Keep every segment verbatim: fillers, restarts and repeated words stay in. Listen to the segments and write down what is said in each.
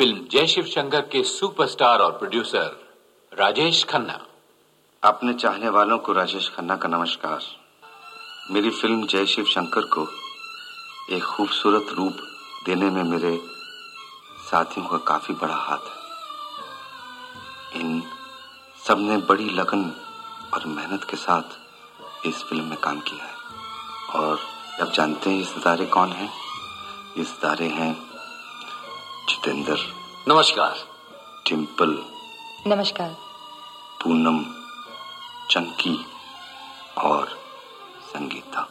Film जय शिव शंकर के superstar और प्रोड्यूसर राजेश खन्ना। अपने चाहने वालों को राजेश खन्ना का नमस्कार। मेरी फिल्म जय शिव शंकर को एक खूबसूरत रूप देने में मेरे साथियों का काफी बड़ा हाथ है। इन सब ने बड़ी लगन और मेहनत के साथ इस फिल्म में काम किया है। और अब जानते हैं ये सितारे कौन हैं? ये सितारे हैं जितेंद्र, नमस्कार। टिम्पल, नमस्कार। पूनम, चंकी और संगीता।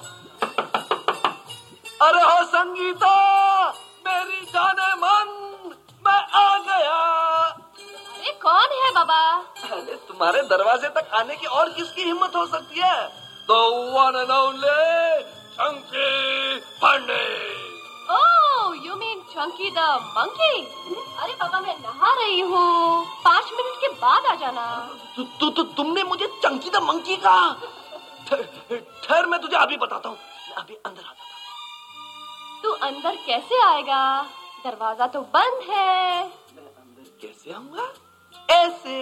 अरे हो संगीता, मेरी जाने मन, मैं आ गया। अरे कौन है बाबा? अरे तुम्हारे दरवाजे तक आने की और किसकी हिम्मत हो सकती है? तो one and only Chunky Pandey. Oh, you mean Chunky the monkey? अरे बाबा मैं नहा रही हूँ, पाँच मिनट के बाद आ जाना। तु, तु, तु, तुमने मुझे चंकी द मंकी कहा? ठहर, मैं तुझे अभी बताता हूँ। मैं अभी अंदर आता था। तू अंदर कैसे आएगा? दरवाजा तो बंद है। मैं अंदर कैसे आऊंगा? ऐसे।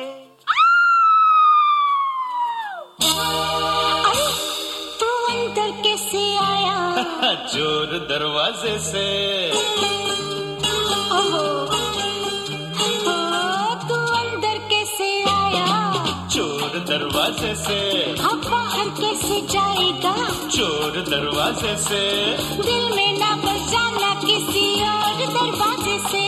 अरे तू अंदर कैसे आया? चोर दरवाजे से। ओहो, ओ, तू अंदर कैसे आया? चोर दरवाजे से। अब बाहर कैसे जाएगा? चोर दरवाजे से। दिल में ना बजाना किसी और दरवाजे से।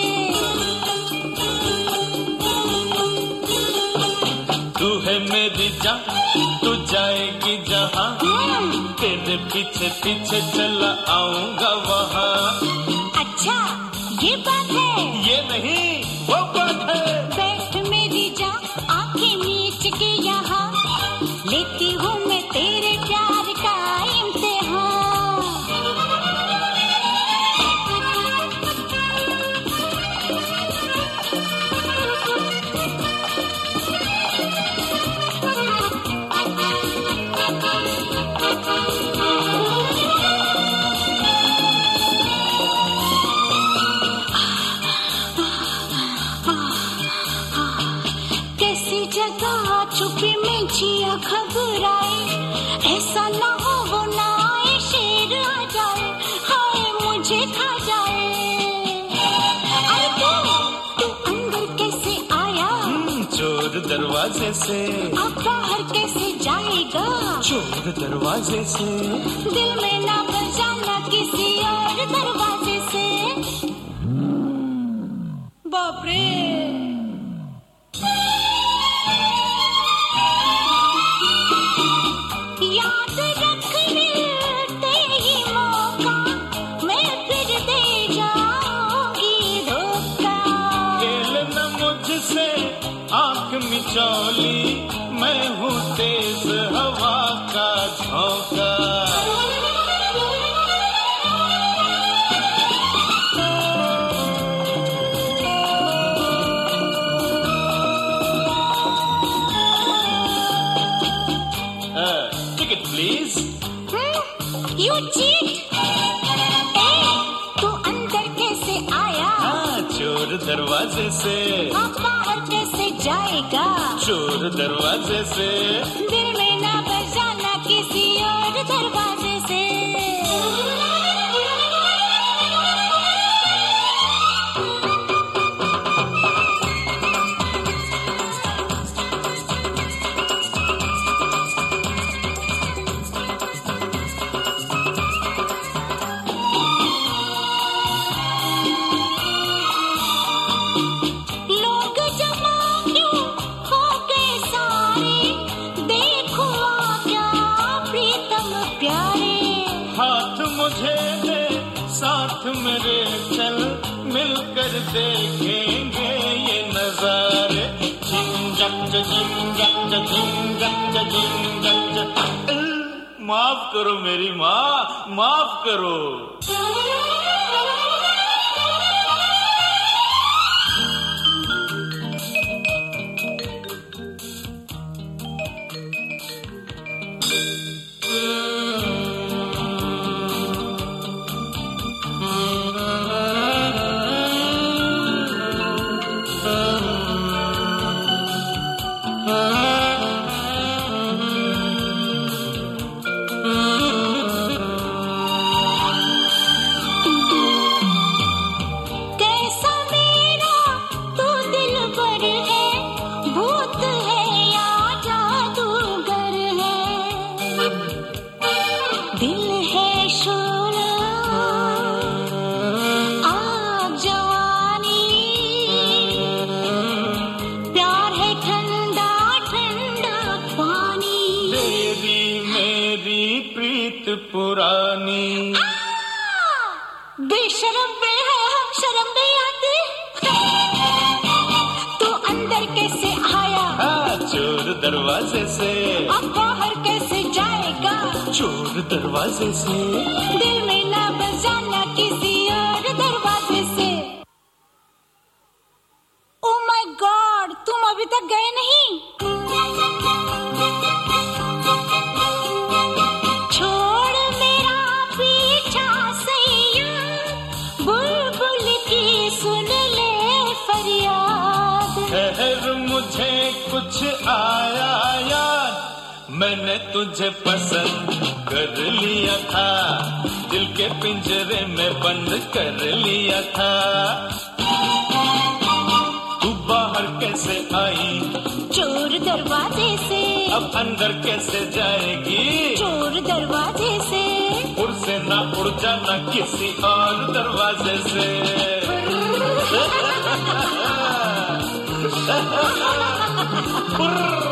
तू है मेरी जान, तू जाएगी जहाँ, तेरे पीछे पीछे चला आऊंगा वहाँ। अच्छा ये बात है? ये नहीं वो बात है। बैठ मेरी जान, आंखें मीच के यहाँ, लेती हूँ मैं तेरे प्यार का इम्तिहान। छुपी में जिया घबराए, ऐसा ना हो वो ना आए, शेर आ जाए, हाय मुझे खा जाए। अरे तू तू अंदर कैसे आया? चोर दरवाजे से। अब बाहर कैसे जाएगा? चोर दरवाजे से। दिल में ना बजाना किसी और दरवाजे से। बाप रे, याद रख मिलते ही मौका, मैं फिर दे जाऊंगी धोखा। खेलना मुझसे आंख मिचौली, मैं हूँ तेज हवा का झोंका। Please? Hmm? You cheat? ए, तू अंदर कैसे आया? हाँ, चोर दरवाजे से। अब बाहर कैसे जाएगा? चोर दरवाजे से। दिल में ना बजाना किसी और दरवाजे से। मेरे चल मिलकर देखेंगे ये नजारे। झिंझक झिंझक झिंझक झिंझक। माफ करो मेरी माँ, माफ करो। दरवाजे से। अब बाहर कैसे जाएगा चोर दरवाजे से। दिल में ना बजाना किसी और दरवाजे से। ओ माय गॉड, तुम अभी तक गए नहीं? छोड़ मेरा पीछा सैया, बुलबुल की सुन ले फरियाद। ठहर मुझे कुछ आया याद, मैंने तुझे पसंद कर लिया था, दिल के पिंजरे में बंद कर लिया था। तू बाहर कैसे आई चोर दरवाजे से। अब अंदर कैसे जाएगी चोर दरवाजे से। उड़ से ना उड़ जाना किसी और दरवाजे से। Ha ha ha ha!